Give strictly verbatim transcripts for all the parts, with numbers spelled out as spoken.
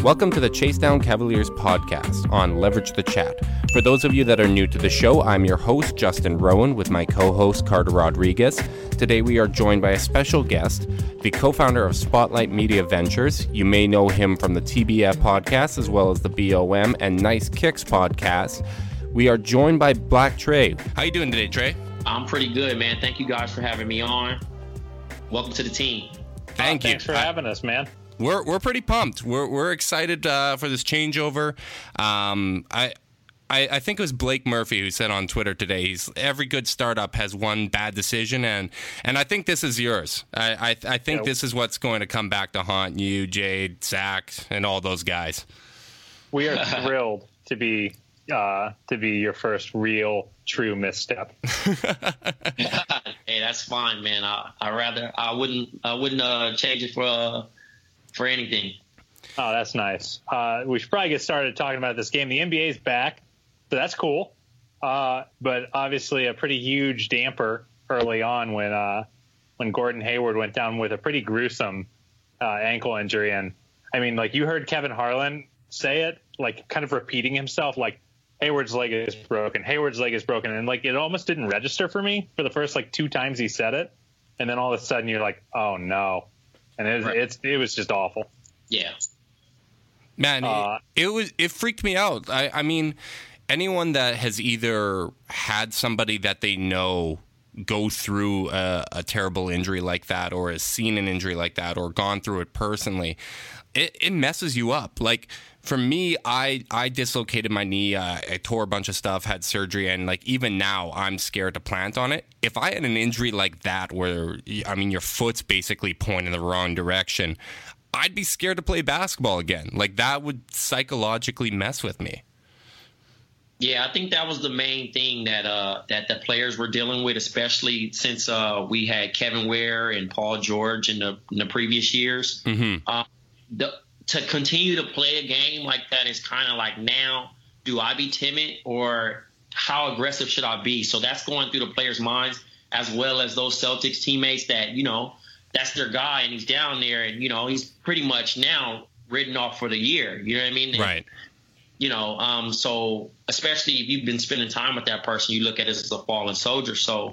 Welcome to the Chase Down Cavaliers podcast on Leverage the Chat. For those of you that are new to the show, I'm your host, Justin Rowan, with my co-host, Carter Rodriguez. Today we are joined by a special guest, the co-founder of Spotlight Media Ventures. You may know him from the T B F podcast, as well as the B O M and Nice Kicks podcast. We are joined by Black Trey. How you doing today, Trey? I'm pretty good, man. Thank you guys for having me on. Welcome to the team. Thank oh, you. Thanks for I- having us, man. We're we're pretty pumped. We're we're excited uh, for this changeover. Um, I, I I think it was Blake Murphy who said on Twitter today, he's every good startup has one bad decision, and and I think this is yours. I I, I think yeah. this is what's going to come back to haunt you, Jade, Zach, and all those guys. We are thrilled to be uh, to be your first real true misstep. Hey, that's fine, man. I I rather I wouldn't I wouldn't uh, change it for. Uh, For anything. Oh, that's nice. Uh, we should probably get started talking about this game. The N B A is back, so that's cool. Uh, but obviously, a pretty huge damper early on when uh, when Gordon Hayward went down with a pretty gruesome uh, ankle injury. And I mean, like you heard Kevin Harlan say it, like kind of repeating himself, like Hayward's leg is broken, Hayward's leg is broken, and like it almost didn't register for me for the first like two times he said it, and then all of a sudden you're like, oh no. And it was, right. it's, it was just awful. Yeah. Man, uh, it, it was it freaked me out. I, I mean, anyone that has either had somebody that they know go through a, a terrible injury like that, or has seen an injury like that, or gone through it personally, it, it messes you up. Like, for me, I, I dislocated my knee. Uh, I tore a bunch of stuff, had surgery, and like even now, I'm scared to plant on it. If I had an injury like that, where I mean, your foot's basically pointing the wrong direction, I'd be scared to play basketball again. Like that would psychologically mess with me. Yeah, I think that was the main thing that uh, that the players were dealing with, especially since uh, we had Kevin Ware and Paul George in the, in the previous years. Mm-hmm. Uh, the To continue to play a game like that is kind of like, now, do I be timid or how aggressive should I be? So that's going through the players' minds, as well as those Celtics teammates that, you know, that's their guy and he's down there and, you know, he's pretty much now written off for the year. You know what I mean? Right. And, you know, um, so especially if you've been spending time with that person, you look at it as a fallen soldier. So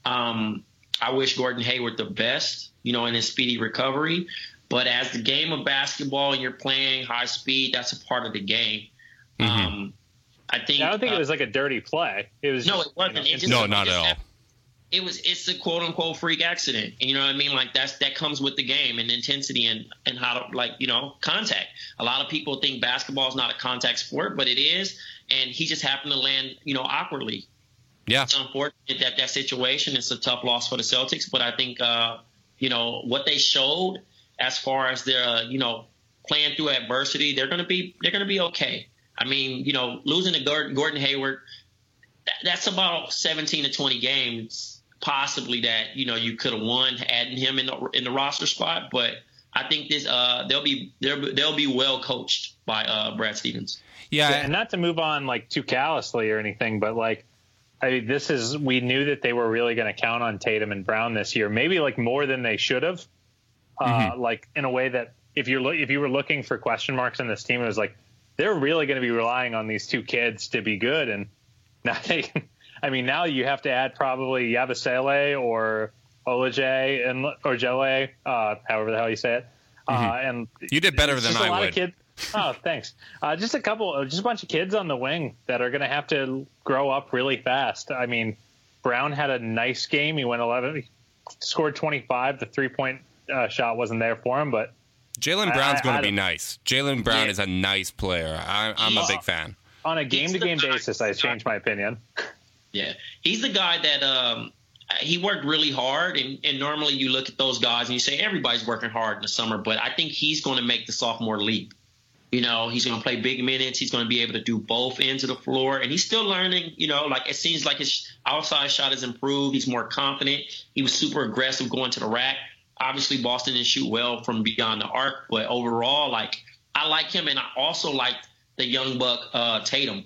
um, I wish Gordon Hayward the best, you know, in his speedy recovery. But as the game of basketball and you're playing high speed, that's a part of the game. Mm-hmm. Um, I think. I don't think uh, it was like a dirty play. It was no, just, it wasn't. You know, It just, no, it not just at all. happened. It was. It's a quote unquote freak accident. And you know what I mean? Like that's that comes with the game and intensity and and how to, like, you know, contact. A lot of people think basketball is not a contact sport, but it is. And he just happened to land, you know, awkwardly. Yeah, it's unfortunate that that situation. It's a tough loss for the Celtics, but I think uh, you know what they showed. As far as their, uh, you know, playing through adversity, they're gonna be they're gonna be okay. I mean, you know, losing to Gordon, Gordon Hayward, that, that's about seventeen to twenty games possibly that, you know, you could have won adding him in the in the roster spot. But I think this uh, they'll be they'll they'll be well coached by uh, Brad Stevens. Yeah, yeah, and not to move on like too callously or anything, but like, I mean, this is we knew that they were really going to count on Tatum and Brown this year, maybe like more than they should have. Uh, mm-hmm. Like in a way that if you're lo- if you were looking for question marks in this team, it was like they're really going to be relying on these two kids to be good. And now they, I mean, now you have to add probably Yabusele or Olajay and or Jole, uh, however the hell you say it. Mm-hmm. Uh, and you did better than I would. Kids, oh, thanks. Uh, just a couple, just a bunch of kids on the wing that are going to have to grow up really fast. I mean, Brown had a nice game. He went eleven, scored twenty-five. The three point Uh, shot wasn't there for him, but Jaylen Brown's going to be nice. Jaylen Brown yeah. is a nice player. I, I'm a big fan. On a game-to-game basis, I changed my opinion. Yeah, he's the guy that um, he worked really hard, and, and normally you look at those guys and you say everybody's working hard in the summer, but I think he's going to make the sophomore leap. You know, he's going to play big minutes. He's going to be able to do both ends of the floor, and he's still learning. You know, like it seems like his outside shot has improved. He's more confident. He was super aggressive going to the rack. Obviously, Boston didn't shoot well from beyond the arc, but overall, like, I like him, and I also like the young buck uh, Tatum.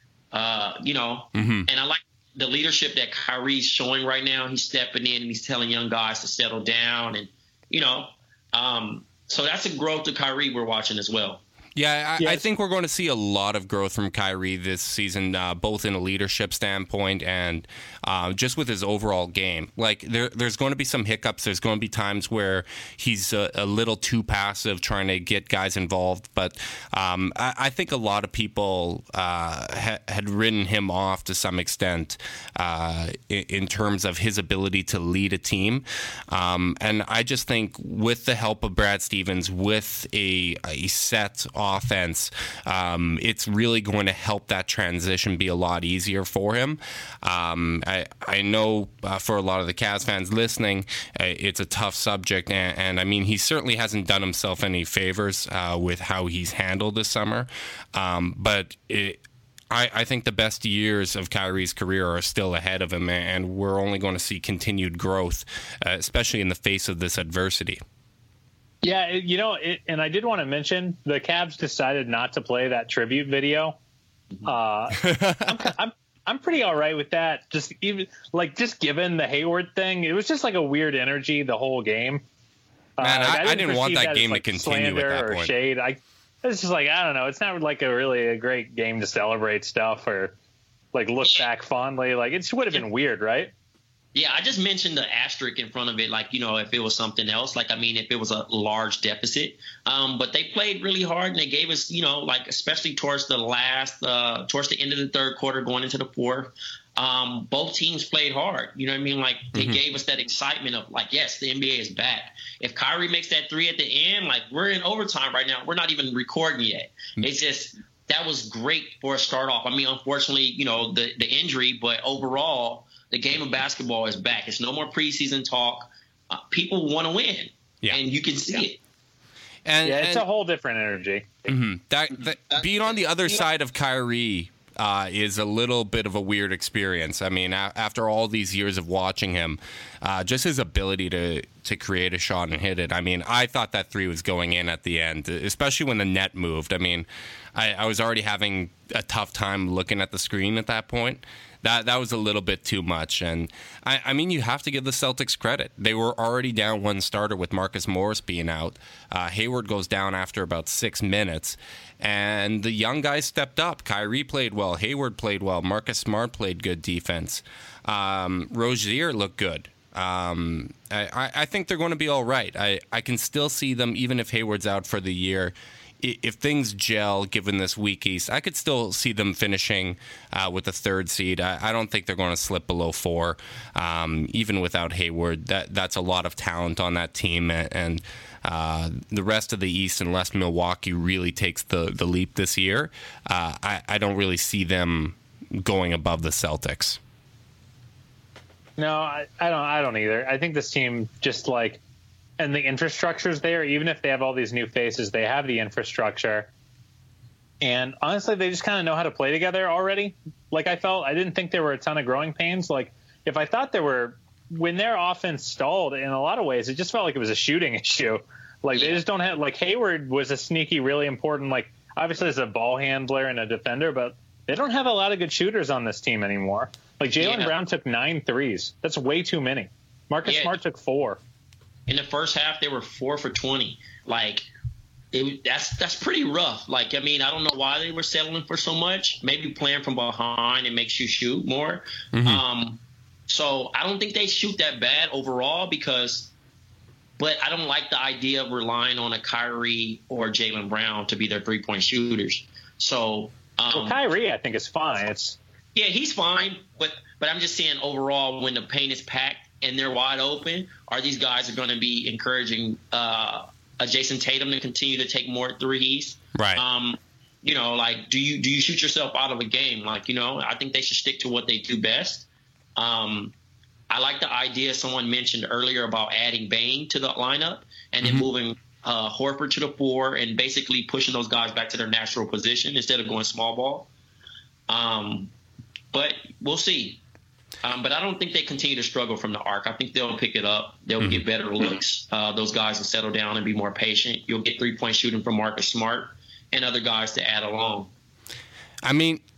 Uh, you know, mm-hmm. and I like the leadership that Kyrie's showing right now. He's stepping in and he's telling young guys to settle down, and you know, um, so that's a growth to Kyrie we're watching as well. Yeah, I, yes. I think we're going to see a lot of growth from Kyrie this season, uh, both in a leadership standpoint and uh, just with his overall game. Like, there, there's going to be some hiccups. There's going to be times where he's a, a little too passive trying to get guys involved. But um, I, I think a lot of people uh, ha- had written him off to some extent uh, in, in terms of his ability to lead a team. Um, and I just think with the help of Brad Stevens, with a, a set offense, um, it's really going to help that transition be a lot easier for him. Um, I, I know uh, for a lot of the Cavs fans listening, uh, it's a tough subject, and, and I mean, he certainly hasn't done himself any favors uh, with how he's handled this summer, um, but it, I, I think the best years of Kyrie's career are still ahead of him, and we're only going to see continued growth, uh, especially in the face of this adversity. Yeah, you know, it, and I did want to mention the Cavs decided not to play that tribute video. Uh, I'm, I'm I'm pretty all right with that. Just even like just given the Hayward thing, it was just like a weird energy the whole game. Man, uh, I, I, didn't, I didn't want that, that game like to continue at that or point. Shade. I it's just like I don't know. It's not like a really a great game to celebrate stuff or like look back fondly. Like it would have been weird, right? Yeah, I just mentioned the asterisk in front of it, like, you know, if it was something else, like, I mean, if it was a large deficit. Um, but they played really hard, and they gave us, you know, like, especially towards the last, uh, towards the end of the third quarter, going into the fourth, um, both teams played hard. You know what I mean? Like, they mm-hmm. gave us that excitement of, like, yes, the N B A is back. If Kyrie makes that three at the end, like, we're in overtime right now. We're not even recording yet. Mm-hmm. It's just that was great for a start off. I mean, unfortunately, you know, the, the injury, but overall, the game of basketball is back. It's no more preseason talk. Uh, people want to win, yeah. and you can see yeah. it. And, yeah, it's and, a whole different energy. Mm-hmm. That, that, being on the other side of Kyrie uh, is a little bit of a weird experience. I mean, a- after all these years of watching him, uh, just his ability to to create a shot and hit it. I mean, I thought that three was going in at the end, especially when the net moved. I mean, I, I was already having a tough time looking at the screen at that point. That that was a little bit too much. And, I, I mean, you have to give the Celtics credit. They were already down one starter with Marcus Morris being out. Uh, Hayward goes down after about six minutes. And the young guys stepped up. Kyrie played well. Hayward played well. Marcus Smart played good defense. Um, Rozier looked good. Um, I, I think they're going to be all right. I, I can still see them, even if Hayward's out for the year. If things gel, given this weak East, I could still see them finishing uh, with a third seed. I, I don't think they're going to slip below four, um, even without Hayward. That that's a lot of talent on that team, and uh, the rest of the East, unless Milwaukee really takes the, the leap this year, uh, I, I don't really see them going above the Celtics. No, I, I don't. I don't either. I think this team just like. And the infrastructure's there. Even if they have all these new faces, they have the infrastructure. And honestly, they just kind of know how to play together already. Like I felt, I didn't think there were a ton of growing pains. Like if I thought there were, when their offense stalled in a lot of ways, it just felt like it was a shooting issue. Like they just don't have, like Hayward was a sneaky, really important, like obviously as a ball handler and a defender, but they don't have a lot of good shooters on this team anymore. Like Jaylen yeah. Brown took nine threes. That's way too many. Marcus yeah. Smart took four. In the first half, they were four for twenty. Like, it, that's that's pretty rough. Like, I mean, I don't know why they were settling for so much. Maybe playing from behind, it makes you shoot more. Mm-hmm. Um, so I don't think they shoot that bad overall because – but I don't like the idea of relying on a Kyrie or Jaylen Brown to be their three-point shooters. So um, well, Kyrie, I think, is fine. It's Yeah, he's fine. But, but I'm just saying overall when the paint is packed, and they're wide open, are these guys are going to be encouraging uh, a Jason Tatum to continue to take more threes? Right. Um, you know, like, do you do you shoot yourself out of a game? Like, you know, I think they should stick to what they do best. Um, I like the idea someone mentioned earlier about adding Bane to the lineup and then mm-hmm. moving uh, Horford to the four and basically pushing those guys back to their natural position instead of going small ball. Um, but we'll see. Um, but I don't think they continue to struggle from the arc. I think they'll pick it up. They'll mm-hmm. get better looks. Uh, those guys will settle down and be more patient. You'll get three-point shooting from Marcus Smart and other guys to add along. I mean, yeah.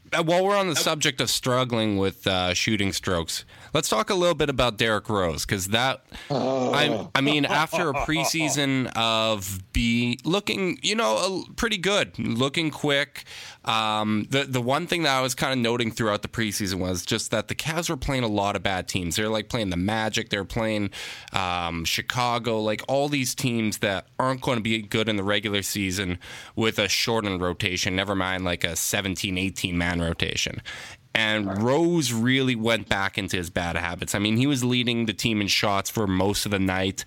While we're on the subject of struggling with uh, shooting strokes, let's talk a little bit about Derrick Rose, because that, oh. I, I mean, after a preseason of be looking, you know, pretty good, looking quick. Um, the the one thing that I was kind of noting throughout the preseason was just that the Cavs were playing a lot of bad teams. They're like playing the Magic, they're playing um, Chicago, like all these teams that aren't going to be good in the regular season with a shortened rotation, never mind like a seventeen, eighteen man rotation. And Rose really went back into his bad habits. I mean, he was leading the team in shots for most of the night.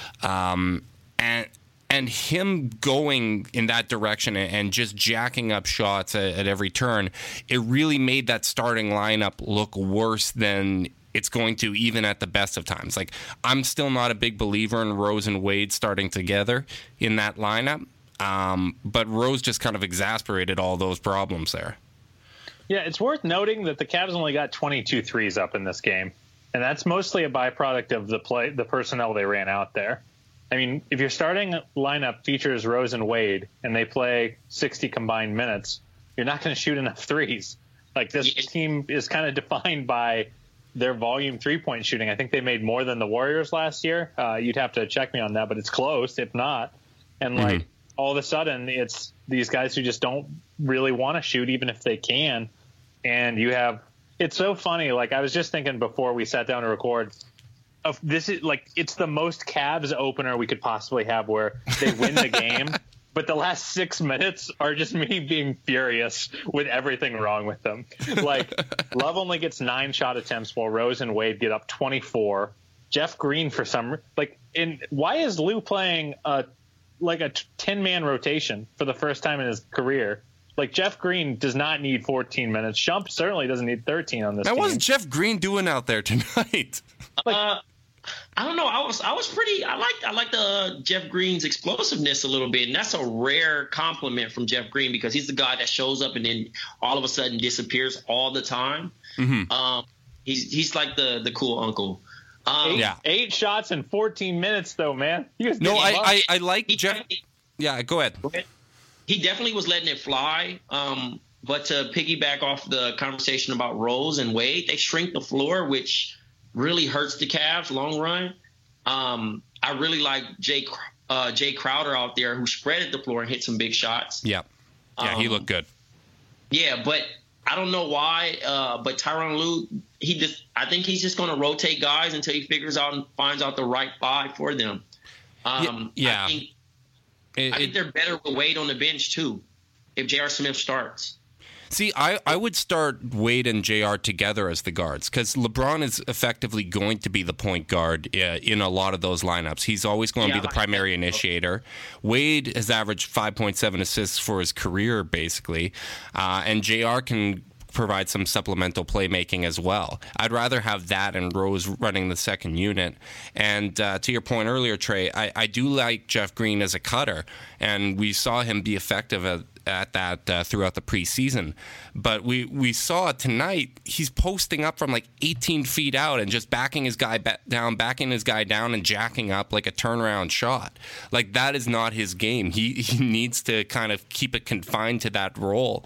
Um, and and him going in that direction and just jacking up shots at, at every turn, it really made that starting lineup look worse than it's going to even at the best of times. Like, I'm still not a big believer in Rose and Wade starting together in that lineup. Um, but Rose just kind of exasperated all those problems there. Yeah, it's worth noting that the Cavs only got twenty-two threes up in this game, and that's mostly a byproduct of the play, the personnel they ran out there. I mean, if your starting lineup features Rose and Wade and they play sixty combined minutes, you're not going to shoot enough threes. Like, this yeah. team is kind of defined by their volume three-point shooting. I think they made more than the Warriors last year. Uh, you'd have to check me on that, but it's close, if not. And, mm-hmm. like, all of a sudden, it's these guys who just don't really want to shoot, even if they can. And you have, it's so funny. Like, I was just thinking before we sat down to record, of this is like, it's the most Cavs opener we could possibly have, where they win the game, but the last six minutes are just me being furious with everything wrong with them. Like, Love only gets nine shot attempts while Rose and Wade get up twenty-four. Jeff Green, for some, like, in why is Lou playing a like a ten man rotation for the first time in his career? Like, Jeff Green does not need fourteen minutes. Shump certainly doesn't need thirteen on this man, team. What's Jeff Green doing out there tonight? Like, uh, I don't know. I was I was pretty. I like I like the uh, Jeff Green's explosiveness a little bit, and that's a rare compliment from Jeff Green, because he's the guy that shows up and then all of a sudden disappears all the time. Mm-hmm. Um, he's he's like the the cool uncle. Um, eight, yeah, eight shots in fourteen minutes, though, man. No, I, I I like he, Jeff. Yeah, go ahead. He definitely was letting it fly. Um, but to piggyback off the conversation about Rose and Wade, they shrink the floor, which really hurts the Cavs long run. Um, I really like Jay, uh, Jay Crowder out there, who spreaded the floor and hit some big shots. Yeah. Yeah, um, he looked good. Yeah, but I don't know why. Uh, but Tyronn Lue, he just, I think he's just going to rotate guys until he figures out and finds out the right five for them. Um, yeah. I think, It, I think they're better with Wade on the bench, too, if J R. Smith starts. See, I, I would start Wade and J R together as the guards, because LeBron is effectively going to be the point guard uh, in a lot of those lineups. He's always going to yeah, be the primary initiator. Wade has averaged five point seven assists for his career, basically, uh, and J R can provide some supplemental playmaking as well. I'd rather have that and Rose running the second unit. And uh, to your point earlier, Trey, I, I do like Jeff Green as a cutter, and we saw him be effective at, at that uh, throughout the preseason. But we, we saw tonight, he's posting up from like eighteen feet out and just backing his guy ba- down, backing his guy down and jacking up like a turnaround shot. Like, that is not his game. He, he needs to kind of keep it confined to that role.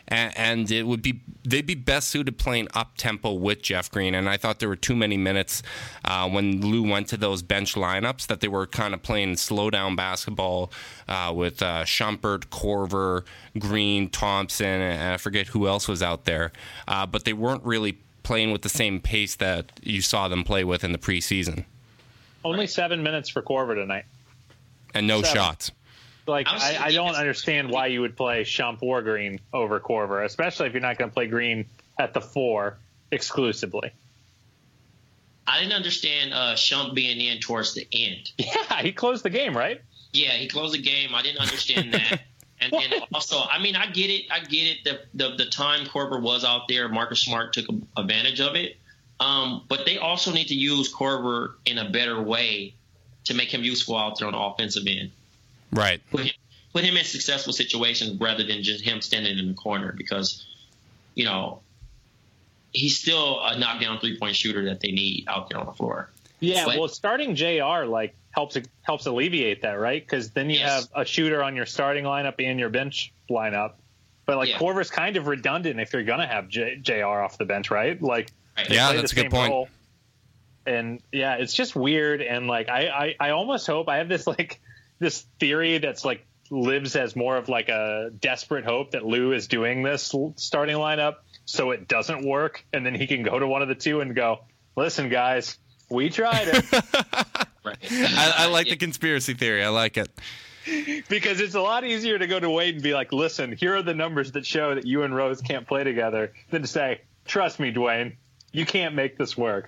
And it would be they'd be best suited playing up tempo with Jeff Green. And I thought there were too many minutes uh, when Lou went to those bench lineups that they were kind of playing slow down basketball uh, with uh, Shumpert, Korver, Green, Thompson, and I forget who else was out there. Uh, but they weren't really playing with the same pace that you saw them play with in the preseason. Only seven minutes for Korver tonight, and no seven. shots. Like, I, I don't understand why you would play Shump or Green over Korver, especially if you're not going to play Green at the four exclusively. I didn't understand uh, Shump being in towards the end. Yeah, he closed the game, right? Yeah, he closed the game. I didn't understand that. And, and also, I mean, I get it. I get it. The the, the time Korver was out there, Marcus Smart took advantage of it. Um, but they also need to use Korver in a better way to make him useful out there on the offensive end. Right. Put him, put him in successful situations rather than just him standing in the corner, because, you know, he's still a knockdown three-point shooter that they need out there on the floor. Yeah, but, well, starting J R, like, helps helps alleviate that, right? Because then you yes. have a shooter on your starting lineup and your bench lineup. But like Yeah. Korver's kind of redundant if you're gonna have J- JR off the bench, right? Like, Right. they Yeah, play that's the a good same point. role. And yeah, it's just weird. And like, I, I, I almost hope I have this like this theory that's like lives as more of like a desperate hope that Lou is doing this l- starting lineup so it doesn't work, and then he can go to one of the two and go, listen, guys, we tried it. Right. I, I like Yeah. the conspiracy theory. I like it. Because it's a lot easier to go to Wade and be like, listen, here are the numbers that show that you and Rose can't play together, than to say, trust me, Dwayne, you can't make this work.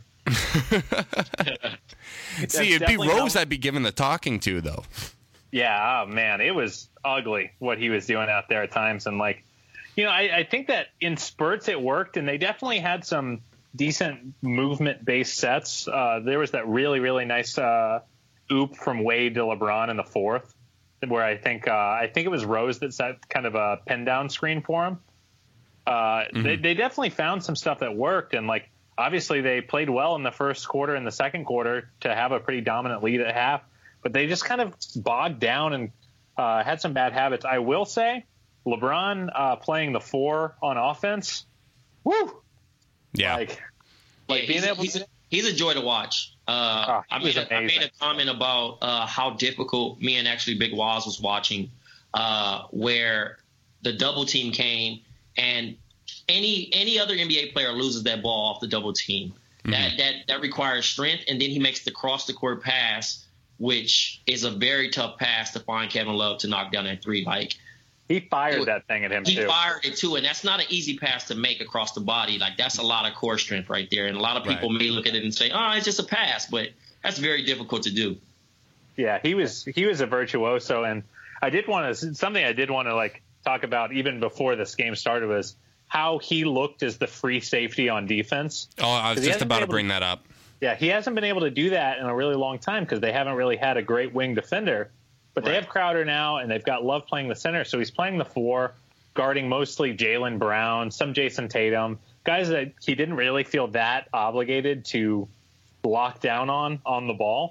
See, it'd be definitely Rose not- I'd be giving the talking to, though. Yeah, oh man, it was ugly what he was doing out there at times. And like, you know, I, I think that in spurts it worked, and they definitely had some decent movement based sets. Uh, there was that really, really nice uh, oop from Wade to LeBron in the fourth, where I think uh, I think it was Rose that set kind of a pin down screen for him. Uh, Mm-hmm. they, they definitely found some stuff that worked, and like obviously they played well in the first quarter and the second quarter to have a pretty dominant lead at half, but they just kind of bogged down and uh, had some bad habits. I will say, LeBron uh, playing the four on offense, woo, Yeah. like Like like being he's, able he's, to. he's a joy to watch. Uh, Oh, he I, was made a, I made amazing. a comment about uh, how difficult me and actually Big Waz was watching, uh, where the double team came and any any other N B A player loses that ball off the double team. Mm-hmm. That that that requires strength, and then he makes the cross the court pass, which is a very tough pass to find Kevin Love to knock down that three. Like He fired that thing at him he too. fired it too, and that's not an easy pass to make across the body. Like that's a lot of core strength right there, and a lot of people Right. may look at it and say, "Oh, it's just a pass," but that's very difficult to do. Yeah, he was he was a virtuoso, and I did want to something I did want to like talk about even before this game started was how he looked as the free safety on defense. Oh, I was 'Cause he just hasn't about been to able bring that up. Yeah, he hasn't been able to do that in a really long time because they haven't really had a great wing defender. But they Right. have Crowder now, and they've got Love playing the center, so he's playing the four, guarding mostly Jaylen Brown, some Jason Tatum, guys that he didn't really feel that obligated to lock down on on the ball.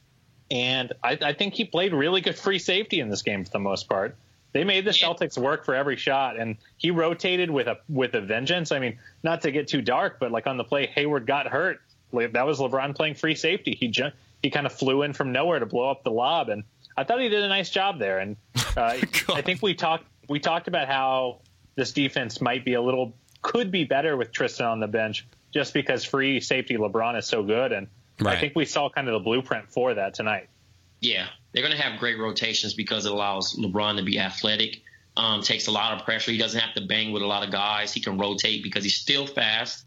And I, I think he played really good free safety in this game for the most part. They made the Yeah. Celtics work for every shot, and he rotated with a with a vengeance. I mean, not to get too dark, but like on the play, Hayward got hurt. Like, that was LeBron playing free safety. He ju- he kind of flew in from nowhere to blow up the lob, and I thought he did a nice job there. And uh, I think we talked we talked about how this defense might be a little could be better with Tristan on the bench, just because free safety LeBron is so good, and Right. I think we saw kind of the blueprint for that tonight. Yeah, they're going to have great rotations because it allows LeBron to be athletic, um, takes a lot of pressure. He doesn't have to bang with a lot of guys. He can rotate because he's still fast.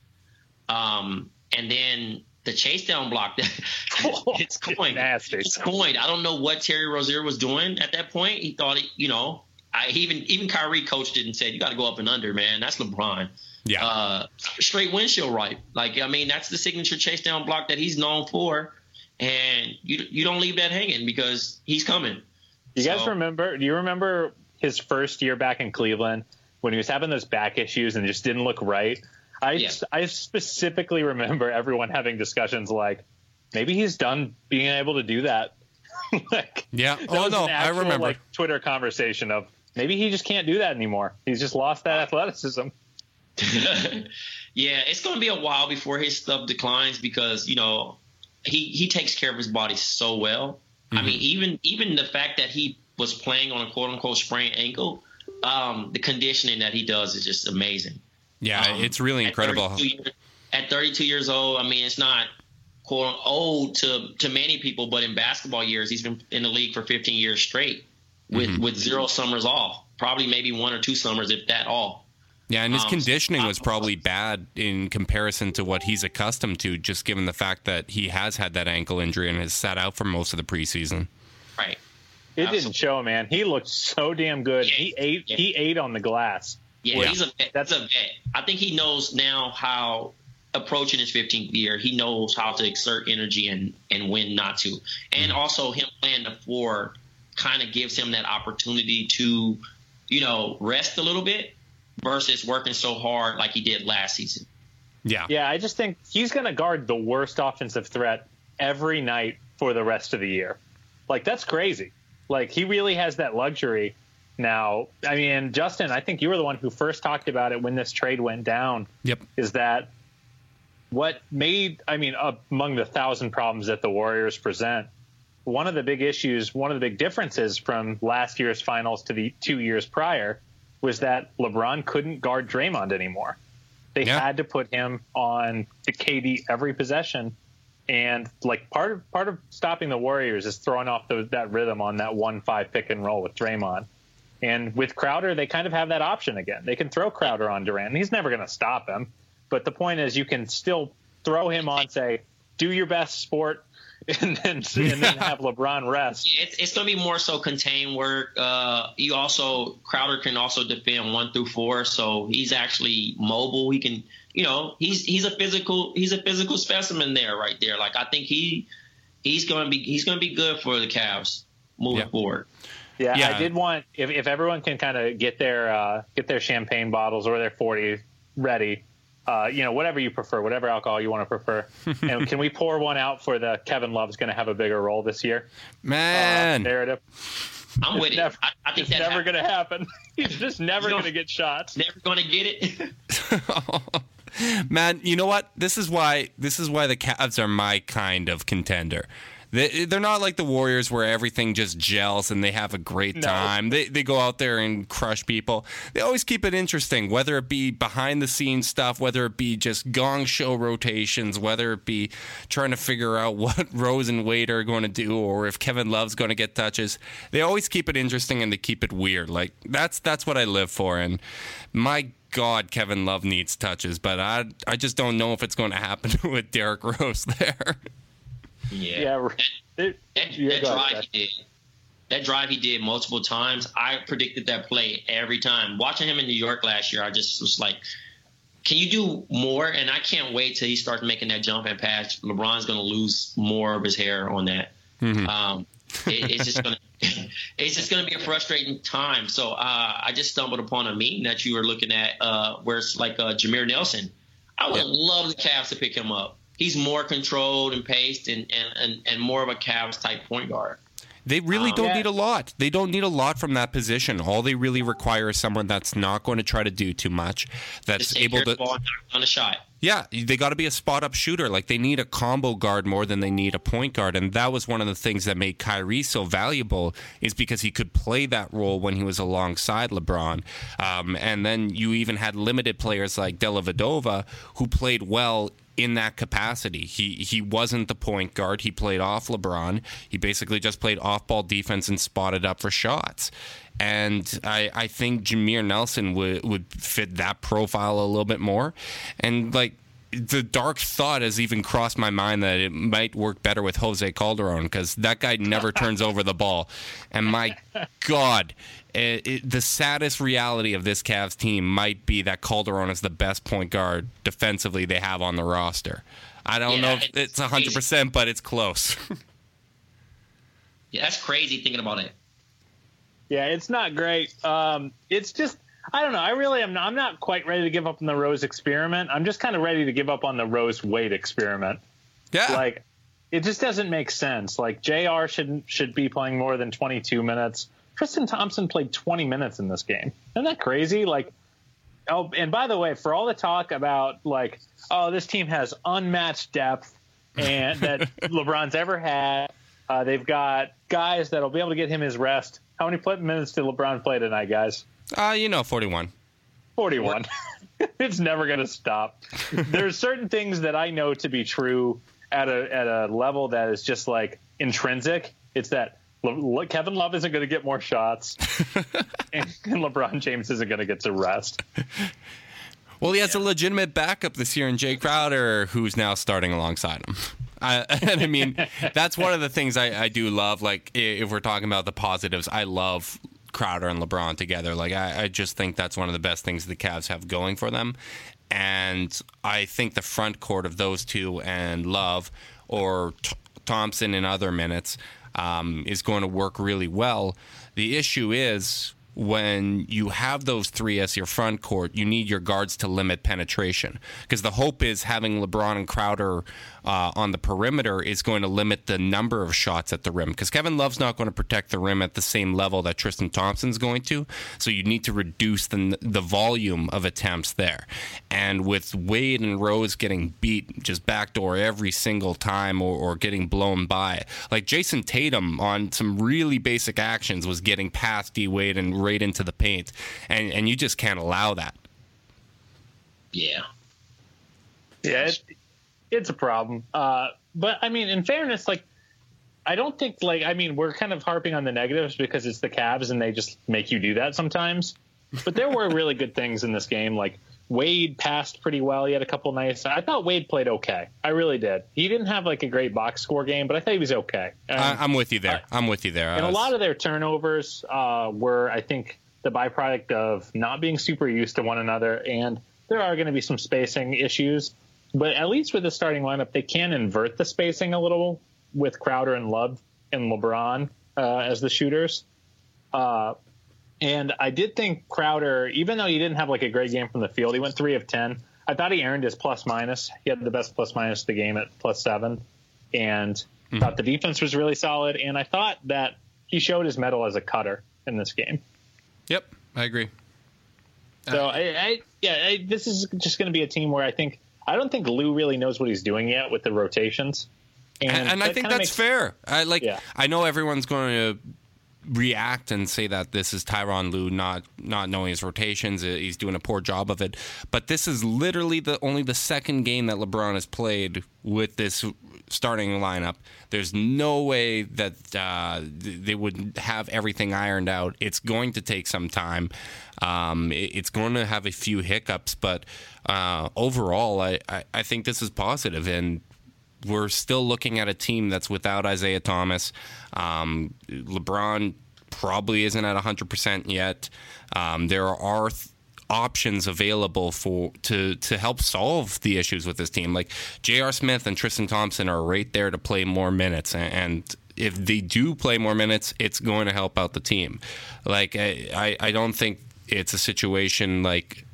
Um, and then the chase down block, it's coined. Nasty. It's coined. I don't know what Terry Rozier was doing at that point. He thought, he, you know, I he even even Kyrie coached it and said, you got to go up and under, man. That's LeBron. Yeah. Uh, straight windshield right. Like, I mean, that's the signature chase down block that he's known for. And you you don't leave that hanging because he's coming. You guys So- remember? Do you remember his first year back in Cleveland when he was having those back issues and just didn't look right? I Yeah. I specifically remember everyone having discussions like, maybe he's done being able to do that. like, Yeah. that Oh, was no, an I actual, remember. like, Twitter conversation of maybe he just can't do that anymore. He's just lost that athleticism. Yeah, it's going to be a while before his stuff declines because, you know, he, he takes care of his body so well. Mm-hmm. I mean, even even the fact that he was playing on a quote-unquote sprained ankle, um, the conditioning that he does is just amazing. Yeah, Um, it's really at incredible. thirty-two years- At thirty-two years old, I mean, it's not quote old to to many people, but in basketball years, he's been in the league for fifteen years straight with Mm-hmm. with zero summers off, probably maybe one or two summers, if that all. Yeah, and his Um, conditioning was probably bad in comparison to what he's accustomed to, just given the fact that he has had that ankle injury and has sat out for most of the preseason. Right. It Absolutely. didn't show, man. He looked so damn good. Yeah. He ate. Yeah. He ate on the glass. Yeah, Yeah. he's a vet. That's a vet. I think he knows now how approaching his fifteenth year. He knows how to exert energy and and when not to. And Mm-hmm. also him playing the four kind of gives him that opportunity to, you know, rest a little bit versus working so hard like he did last season. Yeah. Yeah, I just think he's going to guard the worst offensive threat every night for the rest of the year. Like, that's crazy. Like, he really has that luxury. Now, I mean, Justin, I think you were the one who first talked about it when this trade went down. Yep. Is that what made, I mean, among the thousand problems that the Warriors present, one of the big issues, one of the big differences from last year's finals to the two years prior was that LeBron couldn't guard Draymond anymore. They yeah. had to put him on the K D every possession. And like part of part of stopping the Warriors is throwing off the, that rhythm on that one five pick and roll with Draymond. And with Crowder, they kind of have that option again. They can throw Crowder on Durant, and he's never going to stop him. But the point is, you can still throw him on, say, do your best, sport, and then and then have LeBron rest. Yeah, it's, it's going to be more so contained work. Uh, you also Crowder can also defend one through four, so he's actually mobile. He can, you know, he's he's a physical he's a physical specimen there, right there. Like I think he he's going to be he's going to be good for the Cavs moving yeah. forward. Yeah, yeah, I did want if if everyone can kind of get their uh, get their champagne bottles or their forty ready. Uh, you know, whatever you prefer, whatever alcohol you want to prefer. And can we pour one out for the Kevin Love's going to have a bigger role this year? Man. Uh, narrative. I'm with it's it. Never, I, I think it's that's never going to happen. He's just never going to get shots. Never going to get it. Man, you know what? This is why this is why the Cavs are my kind of contender. They, they're not like the Warriors where everything just gels and they have a great time. No. They they go out there and crush people. They always keep it interesting, whether it be behind the scenes stuff, whether it be just gong show rotations, whether it be trying to figure out what Rose and Wade are going to do or if Kevin Love's going to get touches. They always keep it interesting and they keep it weird. Like that's that's what I live for. And my God, Kevin Love needs touches, but I I just don't know if it's going to happen with Derrick Rose there. Yeah, yeah that, that, that drive he did, that drive he did multiple times. I predicted that play every time. Watching him in New York last year, I just was like, "Can you do more?" And I can't wait till he starts making that jump and pass. LeBron's going to lose more of his hair on that. Mm-hmm. Um, it, it's just going to it's just going to be a frustrating time. So uh, I just stumbled upon a meme that you were looking at, uh, where it's like uh, Jameer Nelson. I would yeah. love the Cavs to pick him up. He's more controlled and paced and, and, and, and more of a Cavs-type point guard. They really um, don't yeah. need a lot. They don't need a lot from that position. All they really require is someone that's not going to try to do too much, that's able to ball on a shot. Yeah, they got to be a spot-up shooter. Like, they need a combo guard more than they need a point guard, and that was one of the things that made Kyrie so valuable is because he could play that role when he was alongside LeBron. Um, and then you even had limited players like Dellavedova who played well in that capacity. He he wasn't the point guard. He played off LeBron. He basically just played off-ball defense and spotted up for shots. And I, I think Jameer Nelson would, would fit that profile a little bit more. And, like, the dark thought has even crossed my mind that it might work better with Jose Calderon because that guy never turns over the ball. And, my God, it, it, the saddest reality of this Cavs team might be that Calderon is the best point guard defensively they have on the roster. I don't yeah, know if it's one hundred percent, but it's close. Yeah, that's crazy thinking about it. Yeah, it's not great. Um, it's just, I don't know. I really am not, I'm not quite ready to give up on the Rose experiment. I'm just kind of ready to give up on the Rose Wade experiment. Yeah. Like, it just doesn't make sense. Like, J R should should be playing more than twenty-two minutes. Tristan Thompson played twenty minutes in this game. Isn't that crazy? Like, oh, and by the way, for all the talk about, like, oh, this team has unmatched depth and that LeBron's ever had, uh, they've got guys that'll be able to get him his rest. How many play- minutes did LeBron play tonight, guys? Uh, you know, forty-one. forty-one. It's never going to stop. There's certain things that I know to be true at a at a level that is just like intrinsic. It's that Le- Kevin Love isn't going to get more shots, and, and LeBron James isn't going to get to rest. Well, he has yeah. a legitimate backup this year in Jay Crowder, who's now starting alongside him. I, and I mean, that's one of the things I, I do love. Like, if we're talking about the positives, I love Crowder and LeBron together. Like, I, I just think that's one of the best things the Cavs have going for them. And I think the front court of those two and Love or T- Thompson in other minutes um, is going to work really well. The issue is when you have those three as your front court, you need your guards to limit penetration, because the hope is having LeBron and Crowder uh, on the perimeter is going to limit the number of shots at the rim, because Kevin Love's not going to protect the rim at the same level that Tristan Thompson's going to, so you need to reduce the, the volume of attempts there. And with Wade and Rose getting beat just backdoor every single time, or, or getting blown by, like Jason Tatum on some really basic actions was getting past D Wade and right into the paint, and and you just can't allow that. Yeah, yeah, it, it's a problem. Uh, but I mean, in fairness, like I don't think like I mean we're kind of harping on the negatives because it's the Cavs and they just make you do that sometimes. But there were really good things in this game. Like Wade passed pretty well. He had a couple nice. I thought Wade played okay. I really did. He didn't have like a great box score game, but I thought he was okay. And, I, I'm with you there. I'm with you there. And was... a lot of their turnovers uh, were, I think, the byproduct of not being super used to one another. And there are going to be some spacing issues. But at least with the starting lineup, they can invert the spacing a little with Crowder and Love and LeBron uh, as the shooters. Uh And I did think Crowder, even though he didn't have like a great game from the field, he went three of ten. I thought he earned his plus minus. He had the best plus minus of the game at plus seven, and mm-hmm. thought the defense was really solid. And I thought that he showed his mettle as a cutter in this game. Yep, I agree. So I, I yeah, I, this is just going to be a team where I think I don't think Lou really knows what he's doing yet with the rotations. And, and, and I think that's makes, fair. I like. Yeah. I know everyone's going to react and say that this is Tyronn Lue not not knowing his rotations. He's doing a poor job of it. But this is literally the only the second game that LeBron has played with this starting lineup. There's no way that uh, they would have everything ironed out. It's going to take some time. Um, it, it's going to have a few hiccups, but uh, overall, I, I, I think this is positive. And we're still looking at a team that's without Isaiah Thomas. Um, LeBron probably isn't at one hundred percent yet. Um, there are th- options available for to to help solve the issues with this team. Like J R. Smith and Tristan Thompson are right there to play more minutes, and, and if they do play more minutes, it's going to help out the team. Like I, I, I don't think it's a situation like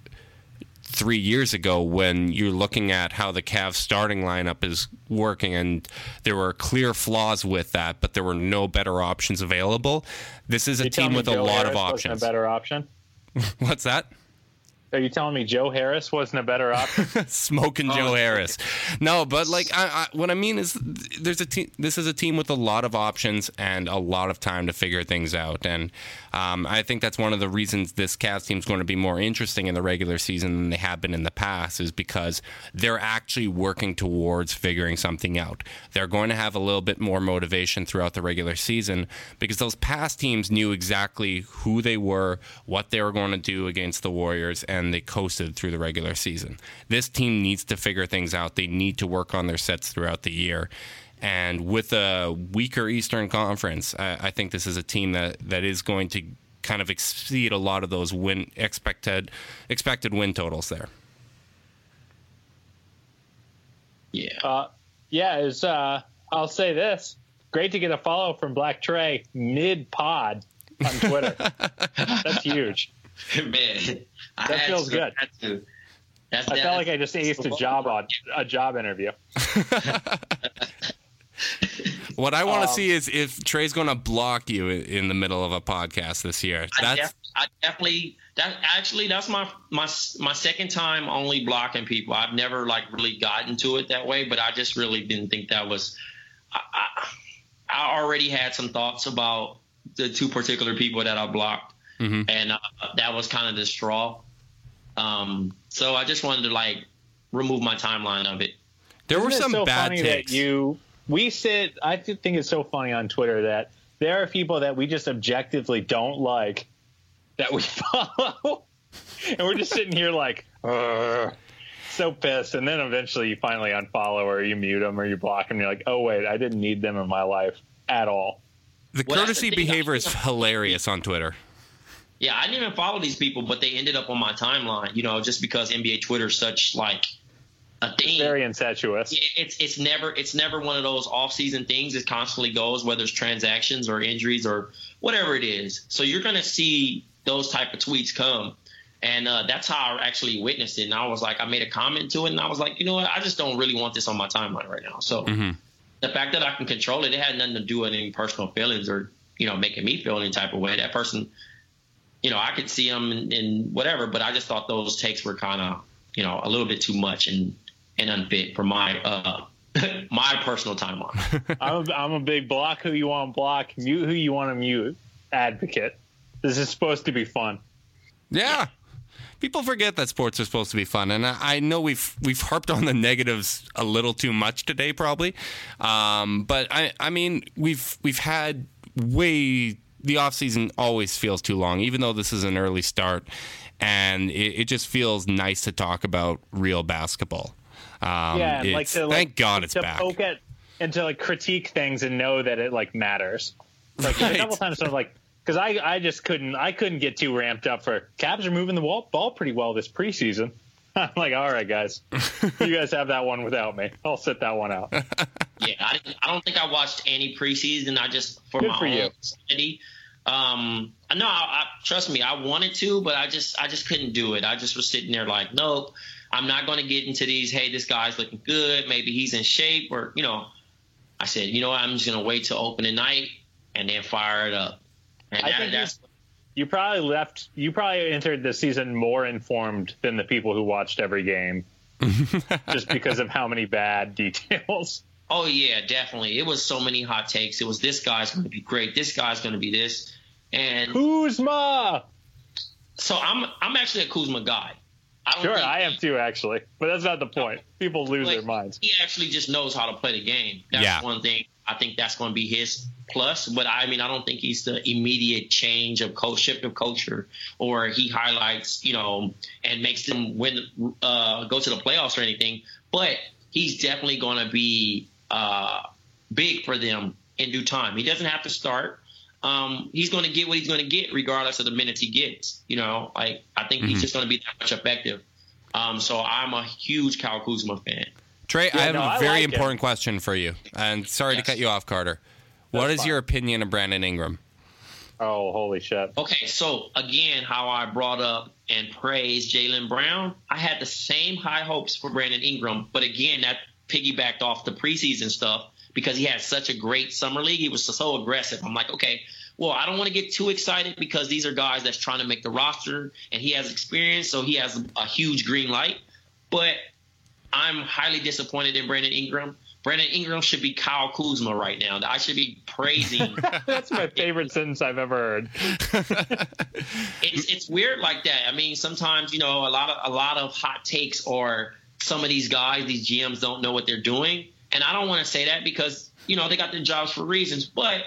three years ago when you're looking at how the Cavs starting lineup is working and there were clear flaws with that, but there were no better options available. This is a you team with Joe a lot Harris of options. Wasn't a better option? What's that? Are you telling me Joe Harris wasn't a better option? Smoking Joe oh, Harris. No, but like I, I, what I mean is, there's a te- this is a team with a lot of options and a lot of time to figure things out, and um, I think that's one of the reasons this Cavs team is going to be more interesting in the regular season than they have been in the past, is because they're actually working towards figuring something out. They're going to have a little bit more motivation throughout the regular season because those past teams knew exactly who they were, what they were going to do against the Warriors, and and they coasted through the regular season. This team needs to figure things out. They need to work on their sets throughout the year. And with a weaker Eastern Conference, I, I think this is a team that, that is going to kind of exceed a lot of those win expected expected win totals there. Yeah. Uh, yeah, it's, uh, I'll say this. Great to get a follow from Black Trey mid-pod on Twitter. That's huge. Man, that feels good. To, that's, I felt like I just aced a job on a job interview. What I want to um, see is if Trey's going to block you in the middle of a podcast this year. That's I, def- I definitely. That actually, that's my my my second time only blocking people. I've never like really gotten to it that way, but I just really didn't think that was. I, I, I already had some thoughts about the two particular people that I blocked. Mm-hmm. And uh, that was kind of the straw. Um, so I just wanted to like remove my timeline of it. There Isn't were some so bad funny takes. That you, we sit. I think it's so funny on Twitter that there are people that we just objectively don't like that we follow, and we're just sitting here like, so pissed. And then eventually you finally unfollow or you mute them or you block them. And you're like, oh wait, I didn't need them in my life at all. The well, courtesy the behavior is hilarious on Twitter. Yeah, I didn't even follow these people, but they ended up on my timeline, you know, just because N B A Twitter is such like a thing. It's very incestuous. It's it's never it's never one of those off-season things. It constantly goes, whether it's transactions or injuries or whatever it is. So you're going to see those type of tweets come. And uh, that's how I actually witnessed it. And I was like, I made a comment to it, and I was like, you know what? I just don't really want this on my timeline right now. So mm-hmm. the fact that I can control it, it had nothing to do with any personal feelings or, you know, making me feel any type of way. That person, you know, I could see them in, in whatever, but I just thought those takes were kind of, you know, a little bit too much and, and unfit for my uh, my personal timeline. I'm, a, I'm a big block who you want to block, mute who you want to mute advocate. This is supposed to be fun. Yeah. People forget that sports are supposed to be fun, and I, I know we've we've harped on the negatives a little too much today, probably. Um, but I, I mean, we've we've had way the off season always feels too long, even though this is an early start, and it, it just feels nice to talk about real basketball. Um, yeah, and like to, thank like, God it's to back. Poke at, and to like critique things and know that it like matters. Like right. a couple times, I'm like. Because I, I just couldn't I couldn't get too ramped up for Cavs are moving the ball, ball pretty well this preseason. I'm like, all right, guys, you guys have that one without me. I'll sit that one out. Yeah, I, I don't think I watched any preseason. I just for Good my for own you. sanity. Um, no, I, I, trust me, I wanted to, but I just I just couldn't do it. I just was sitting there like, nope, I'm not going to get into these. Hey, this guy's looking good. Maybe he's in shape, or you know, I said, you know what, I'm just going to wait till opening night and then fire it up. And I that, think that's you probably left. You probably entered the season more informed than the people who watched every game, just because of how many bad details. Oh yeah, definitely. It was so many hot takes. It was this guy's going to be great. This guy's going to be this, and Kuzma. So I'm I'm actually a Kuzma guy. I don't sure, think I am he, too, actually, but that's not the point. People lose like, their minds. He actually just knows how to play the game. That's yeah. one thing. I think that's going to be his plus. But I mean, I don't think he's the immediate change of coach, shift of culture, or he highlights, you know, and makes them win, uh, go to the playoffs or anything. But he's definitely going to be uh, big for them in due time. He doesn't have to start. Um, he's going to get what he's going to get regardless of the minutes he gets. You know, like I think mm-hmm. he's just going to be that much effective. Um, so I'm a huge Kyle Kuzma fan. Trey, yeah, I have no, a I very like important it. question for you. And sorry yes. to cut you off, Carter. That's what is fine. your opinion of Brandon Ingram? Oh, holy shit. Okay, so again, how I brought up and praised Jaylen Brown, I had the same high hopes for Brandon Ingram. But again, that piggybacked off the preseason stuff because he had such a great summer league. He was so aggressive. I'm like, okay, well, I don't want to get too excited because these are guys that's trying to make the roster, and he has experience, so he has a huge green light. But I'm highly disappointed in Brandon Ingram. Brandon Ingram should be Kyle Kuzma right now. I should be praising. That's my favorite sentence I've ever heard. it's it's weird like that. I mean, sometimes, you know, a lot of a lot of hot takes or some of these guys, these G Ms don't know what they're doing. And I don't want to say that because, you know, they got their jobs for reasons. But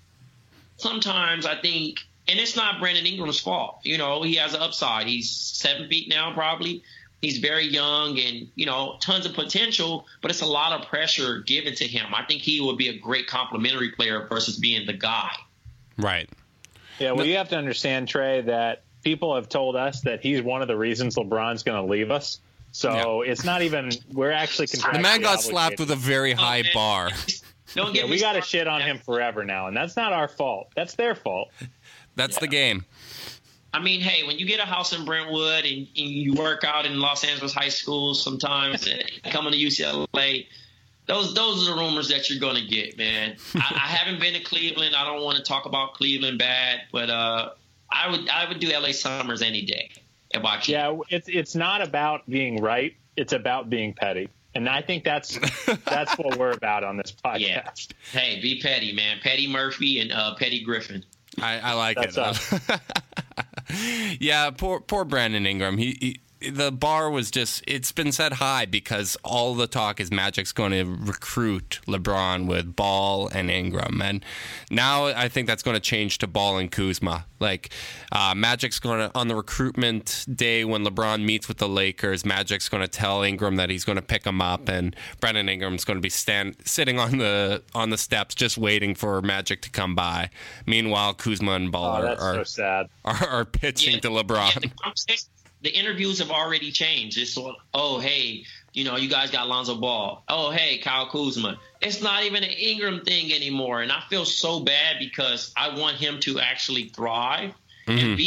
sometimes I think, and it's not Brandon Ingram's fault. You know, he has an upside. He's seven feet now probably. He's very young and, you know, tons of potential, but it's a lot of pressure given to him. I think he would be a great complementary player versus being the guy. Right. Yeah, well, you have to understand, Trey, that people have told us that he's one of the reasons LeBron's going to leave us. So yeah. it's not even – we're actually contractually The man got obligated. slapped with a very high oh, bar. Don't get yeah, me we got to started. shit on him forever now, and that's not our fault. That's their fault. That's yeah. the game. I mean, hey, when you get a house in Brentwood and, and you work out in Los Angeles high schools sometimes, and coming to U C L A, those those are the rumors that you're going to get, man. I, I haven't been to Cleveland. I don't want to talk about Cleveland bad, but uh, I would I would do L A Summers any day and watch it. Yeah, it's it's not about being right. It's about being petty. And I think that's that's what we're about on this podcast. Yeah. Hey, be petty, man. Petty Murphy and uh, Petty Griffin. I, I like That's it. Yeah, poor poor Brandon Ingram. He, he the bar was just, it's been set high because all the talk is Magic's going to recruit LeBron with Ball and Ingram. And now I think that's going to change to Ball and Kuzma. Like, uh, Magic's going to, on the recruitment day when LeBron meets with the Lakers, Magic's going to tell Ingram that he's going to pick him up, and Brandon Ingram's going to be stand, sitting on the on the steps just waiting for Magic to come by. Meanwhile, Kuzma and Ball oh, are, that's are, so sad. are, are pitching yeah, to LeBron. Yeah, the conversation, the interviews have already changed. It's sort of, oh, hey, you know, you guys got Lonzo Ball. Oh, hey, Kyle Kuzma. It's not even an Ingram thing anymore. And I feel so bad because I want him to actually thrive mm-hmm. and be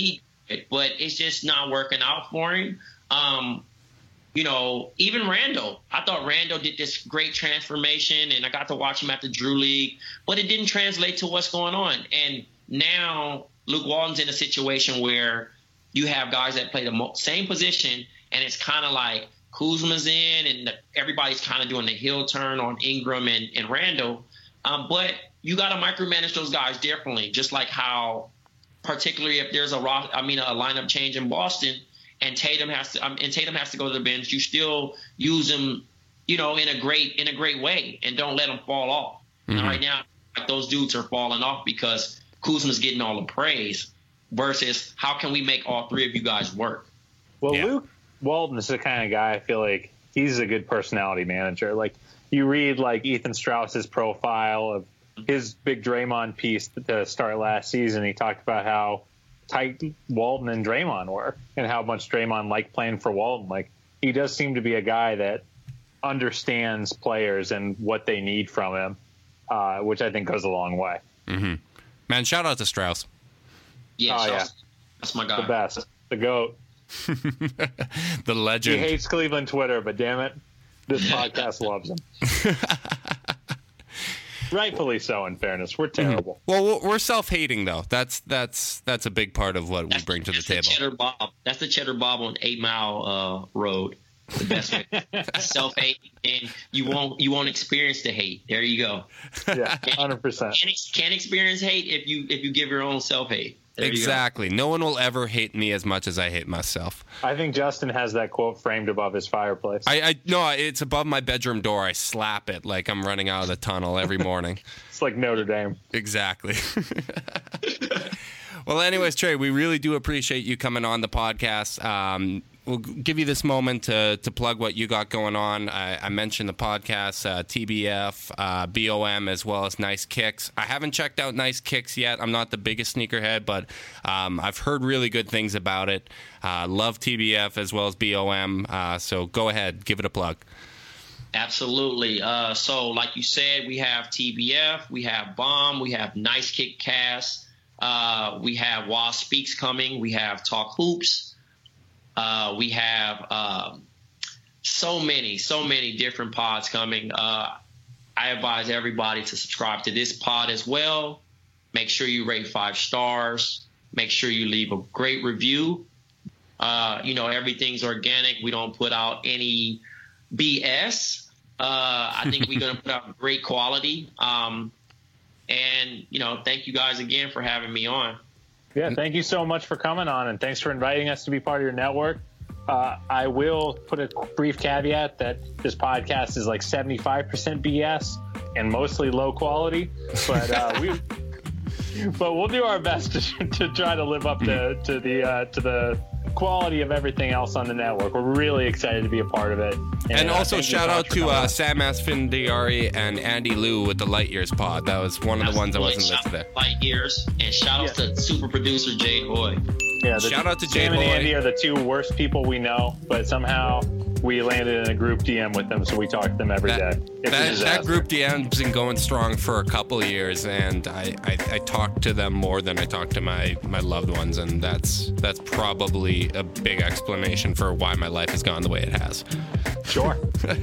it, but it's just not working out for him. Um, you know, even Randall, I thought Randall did this great transformation, and I got to watch him at the Drew League, but it didn't translate to what's going on. And now Luke Walton's in a situation where you have guys that play the mo- same position, and it's kind of like Kuzma's in, and the, everybody's kind of doing the heel turn on Ingram and, and Randall. Um, but you got to micromanage those guys differently, just like how, particularly if there's a rock, I mean, a lineup change in Boston, and Tatum has to, um, and Tatum has to go to the bench. You still use him, you know, in a great in a great way, and don't let him fall off. Mm-hmm. And right now, like, those dudes are falling off because Kuzma's getting all the praise. Versus, how can we make all three of you guys work? Well, yeah. Luke Walton is the kind of guy I feel like he's a good personality manager. Like, you read like Ethan Strauss's profile of his big Draymond piece to start last season. He talked about how tight Walton and Draymond were, and how much Draymond liked playing for Walton. Like, he does seem to be a guy that understands players and what they need from him, uh, which I think goes a long way. Mm-hmm. Man, shout out to Strauss. Yeah, oh, so yeah. That's my guy. The best. The GOAT. The legend. He hates Cleveland Twitter, but damn it, this podcast loves him. Rightfully so, in fairness. We're terrible. Mm-hmm. Well, we're self-hating, though. That's that's that's a big part of what that's, we bring to the that's table. The cheddar Bob. That's the Cheddar Bob on Eight Mile uh, Road. The best way. Self-hate, and you won't you won't experience the hate. There you go. Yeah, one hundred percent. Can't, can't experience hate if you if you give your own self-hate. There Exactly. No one will ever hate me as much as I hate myself. I think Justin has that quote framed above his fireplace. I, I no, it's above my bedroom door. I slap it like I'm running out of the tunnel every morning. It's like Notre Dame. Exactly. Well, anyways, Trey, we really do appreciate you coming on the podcast. Um, we'll give you this moment to to plug what you got going on. I, I mentioned the podcast, uh, T B F, uh, B O M, as well as Nice Kicks. I haven't checked out Nice Kicks yet. I'm not the biggest sneakerhead, but um, I've heard really good things about it. Uh, love T B F as well as B O M. Uh, so go ahead, give it a plug. Absolutely. Uh, so, like you said, we have T B F, we have Bomb, we have Nice Kick Cast, uh, we have Waz Speaks coming, we have Talk Hoops. Uh, we have um, so many, so many different pods coming. Uh, I advise everybody to subscribe to this pod as well. Make sure you rate five stars. Make sure you leave a great review. Uh, you know, everything's organic. We don't put out any B S. Uh, I think we're going to put out great quality. Um, and, you know, thank you guys again for having me on. Yeah, thank you so much for coming on, and thanks for inviting us to be part of your network. Uh, I will put a brief caveat that this podcast is like seventy-five percent B S and mostly low quality, but uh, we, but we'll do our best to, to try to live up to, to the uh, to the quality of everything else on the network. We're really excited to be a part of it. And, and uh, also shout so out to uh, Sam Asfindiari and Andy Liu with the Light Years pod. That was one of the ones I wasn't listed there. Light Years, and shout out yeah. to super producer Jade Hoy. Yeah, the, shout out to Jade Sam Hoy. and Andy are the two worst people we know, but somehow we landed in a group D M with them, so we talk to them every that, day. That, that group D M's been going strong for a couple of years, and I, I, I talk to them more than I talk to my, my loved ones, and that's that's probably a big explanation for why my life has gone the way it has. Sure.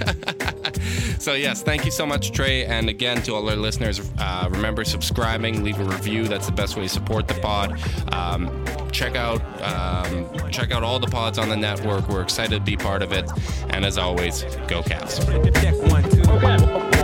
So, yes, thank you so much, Trey. And again, to all our listeners, uh, remember subscribing, leave a review. That's the best way to support the pod. Um, check out um, check out all the pods on the network. We're excited to be part of it. And as always, go Cavs. Okay.